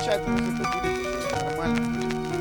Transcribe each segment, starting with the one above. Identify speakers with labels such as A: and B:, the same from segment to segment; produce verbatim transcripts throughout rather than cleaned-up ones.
A: включать музыку будет нормально.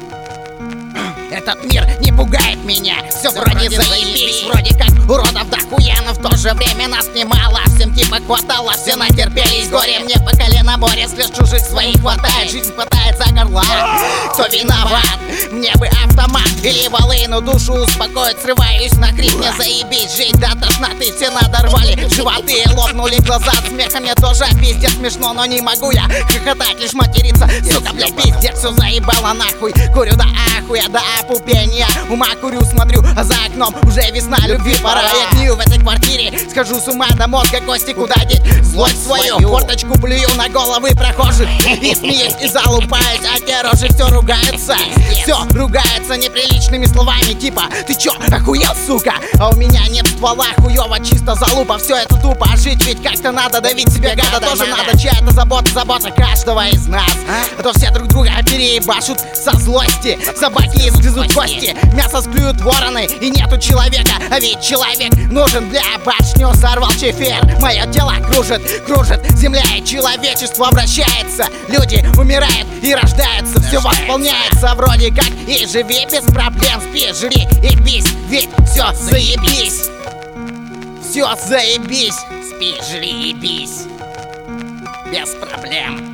B: Этот мир не пугает меня, все, все вроде заебись. Вроде как уродов дохуя, но в то же время нас немало. Всем типа хватало, все натерпелись горе. Мне по колено боря, слез чужих своих хватает. Жизнь хватает за горла, кто виноват? Мне бы автомат или волыну, душу успокоить. Срываюсь на крик, мне заебись жить до тошноты. Все надорвали животы, лопнули глаза от смеха. Мне тоже пиздец смешно, но не могу я хохотать, лишь материться. Сука, блядь, пиздец, все заебало нахуй. Курю до ахуя, до опупения. Ума курю, смотрю, а за окном уже весна, любви пора. Я гнию в этой квартире, схожу с ума до мозга кости. Куда деть злость свою? Форточку плюю на головы прохожих и смеюсь, и залупаюсь, а те рожи все ругаются. Все ругаются неприличными словами, типа: ты чё, охуел, сука? А у меня нет ствола, хуёво, чисто залупа. Все это тупо, а жить ведь как-то надо. Давить себе гада тоже надо. Чья-то забота, забота каждого из нас. А то все друг друга переебашут со злости. Собаки изгрызут кости, мясо склюют вороны, и нету человека. А ведь человек нужен для башню. Сорвал чефир, мое тело кружит, кружит земля, и человечество обращается. Люди умирают и рождаются, все восполняется вроде как. И живи без проблем, спи, жри и бись, ведь все заебись. Все заебись, спи, жри и бись, без проблем.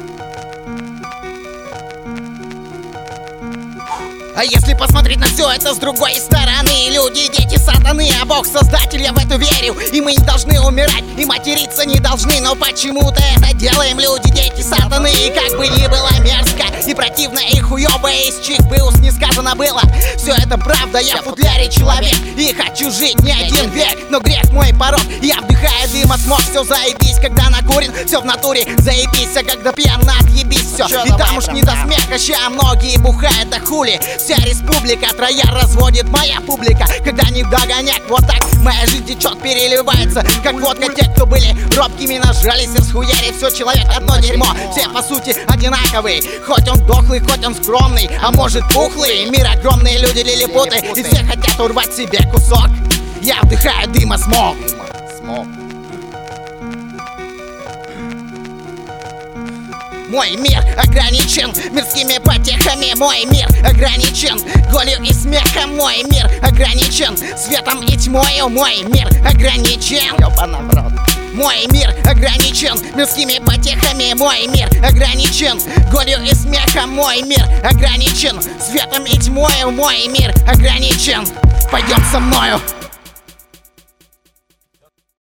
B: А если посмотреть на все это с другой стороны, люди, дети сатаны, а Бог создатель, я в это верю. И мы не должны умирать, и материться не должны. Но почему-то это делаем, люди, дети сатаны. И как бы ни было мерзко и противно и хуёво, из чьих бы уст не сказано было, все это правда, я в футляре человек и хочу жить не один век. Но грех мой порог, я вдыхаю дыма, смог. Все заебись, когда накурен, все в натуре заебись. А когда пьян, отъебись все. И там уж не до смеха, ща многие бухают, а хули. Вся республика трояр разводит моя публика. Когда не вдогоняк, вот так моя жизнь течет, переливается как водка. Те, кто были робкими, нажались и схуяли. Все, человек одно дерьмо, все по сути одинаковые. Хоть он дохлый, хоть он скромный, а может пухлый. Мир огромный, люди лилипуты, и все хотят урвать себе кусок. Я вдыхаю дыма, смог. Мой мир ограничен мирскими потехами. Мой мир ограничен голью и смехом. Мой мир ограничен светом и тьмою. Мой мир ограничен.
A: Ёбана в рот.
B: Мой мир ограничен мирскими потехами. Мой мир ограничен голью и смехом. Мой мир ограничен светом и тьмою. Мой мир ограничен. Пойдем со мною.